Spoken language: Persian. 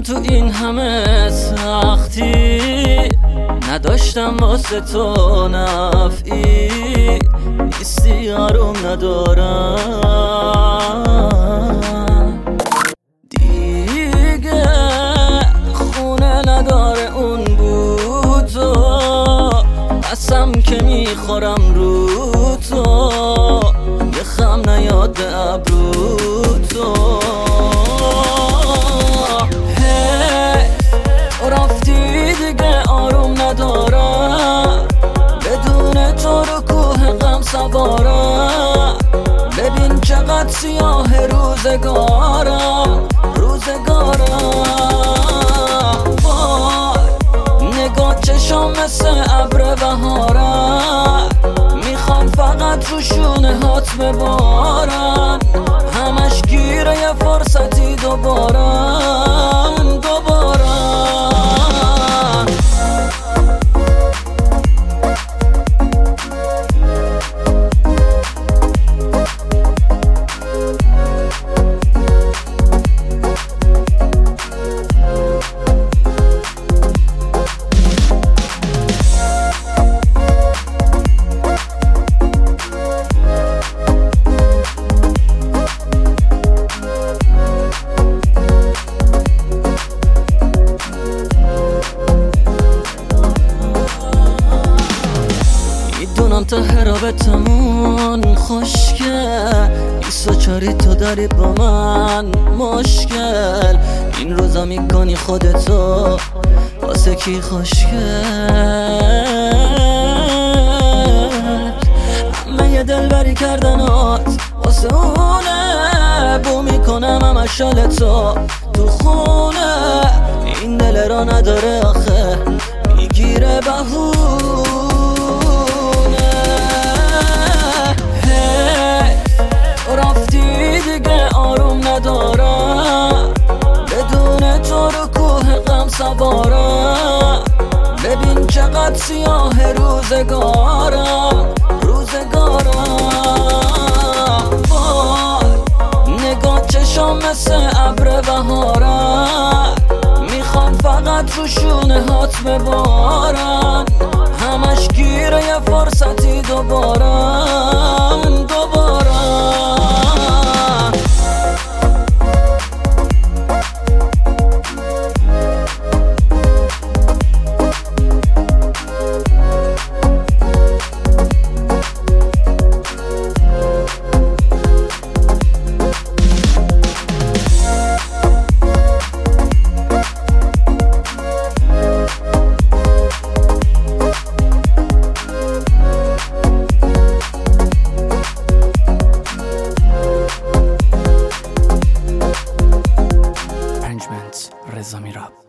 تو این همه سختی نداشتم واسه تو نفعی، نیستی آروم ندارم دیگه، خونه نداره اون بود تو، قسم که میخورم رو تو، یه خم نیاد به ابرو تو. رفتی دیگه آروم ندارم، بدون تو رو کوه غم سوارم، ببین چقدر سیاه روزگارم وای نگاه چشام مثل ابر بهارم، میخوام فقط رو شونه هات ببارم، همش گیره یه فرصتی دوبارم ته رابطمون خوشگل 24 تو داری با من مشکل، این روزا میکنی خودتو واسه کی خوشگل، همه یه دلبری کردنات واسه اونه، بو میکنم همش شال تو خونه، این دل را نداره آخه میگیره بهونه. رفتی دیگه آروم ندارم، بدون تو رو کوه غم سوارم، ببین چقدر سیاه روزگارم وای نگاه چشام مثل ابر بهارم، میخوام فقط رو شونه هات ببارم، همش گیره یه فرصتی دوبارم رضا میراب.